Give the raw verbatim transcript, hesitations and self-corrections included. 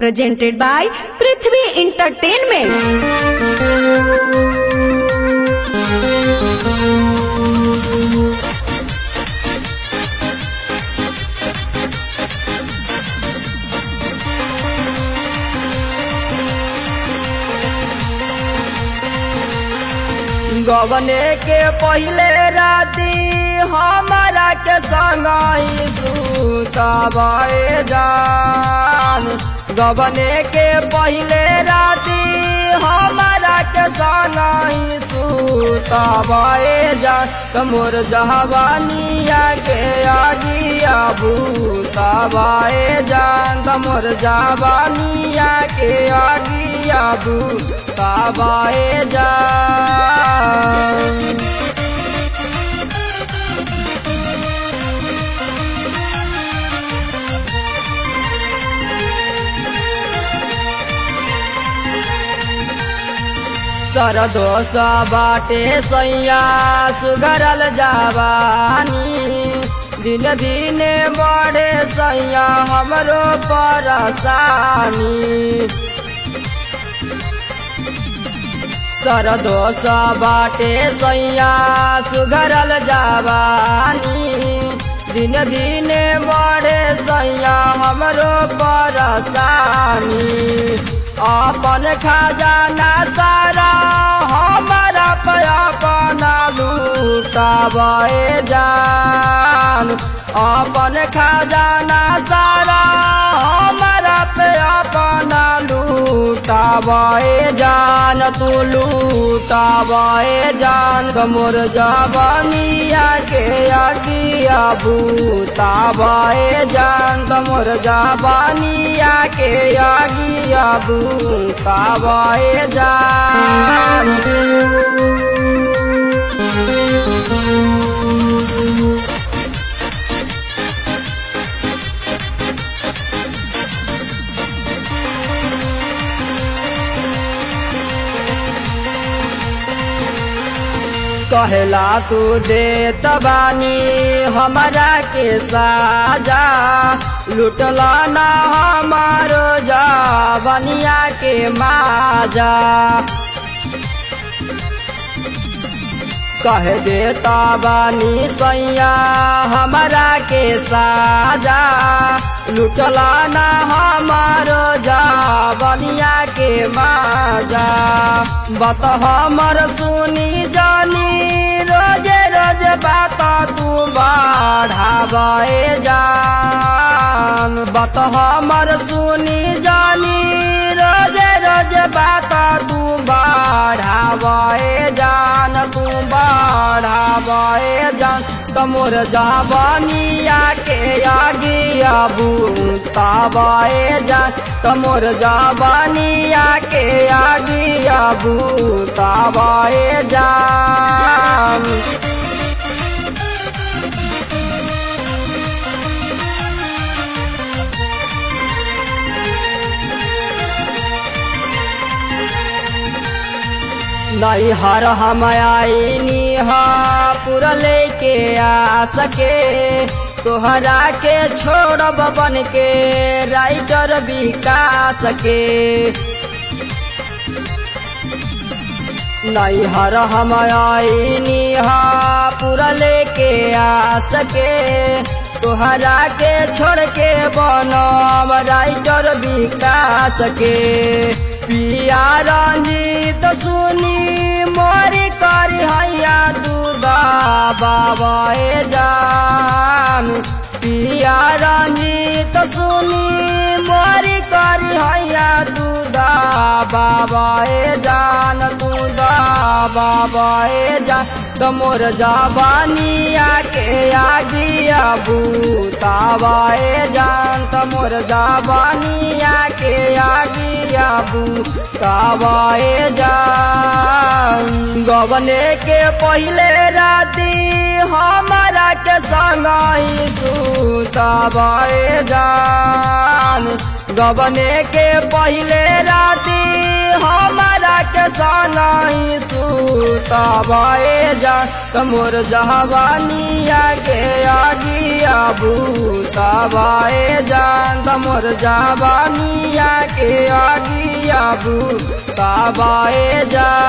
presented by Prithvi Entertainment. गवने के पहले राती हमारा के संगाई सुताबाए जान। गवने के पहले राती हमारा के संगाई सुताबाए जान। तमोर जहवानिया के आगिया भूताबाए जान। तमोर जहवानिया के आगिया भूताबाए जान। सरदोष बाटे सैया सुगरल जवानी। दिन दिन बढ़े सैया हमरो परेशानी। सरदोष बाटे सैया सुगरल जवानी। दिन दिन बढ़े सैया हमरो परेशानी। अपन खजाना सारा हमारा पे अपना लूटावे जान। अपन खजाना सारा हमारा पे अपना लूटावे जान। तू लूटावे जान। तमोर जवानिया के आगिया भूतावे जान। तमोर जवानिया के आगिया भूतावे जान। कहला तू दे तबानी हमारा के साजा। लुटला ना हमारो जवानिया के माजा। कह दे तबानी सैया हमारा के साजा। लुटला ना हमारो जवानिया के माजा। बात हमर सुनी जानी रोजे रोज बात तू बढ़ावे जान। बात हमर सुनी जानी रोजे रोज बात तू बढ़ावे जान। तू बढ़ावे जान। तमोर जवानिया के आगिया भूतावे जान। तमोर जवानिया के आगिया भूतावे जान। नहीं हर हम आईनी हा पूरा लेके आ सके। तोहरा के छोड़ब बन के राइटर बिका सके। नहीं हर हम आईनी हा पूरा लेके आ सके। तोहरा के छोड़ के बनब राइटर बिका सके। पिया रंजीत सुनी मोरी करी हैया दूधा बाबाए जान। पिया रंजीत सुनी मोरी करी हैया दूधा बाबाए जान। दूधा बाबाए जान। तमोर जवानिया के आगिया भूतावे जान। तमोर जवानिया के आगिया भूतावे जान। गवने के पहले राती हमारा के संगाई सुतावे जान। गबने के पहले राती हमारा के सनाई सुताबाए जा तमोर जहवानिया के आगिया भूताबाए जान तमोर जहवानिया के आगिया भूताबाए जा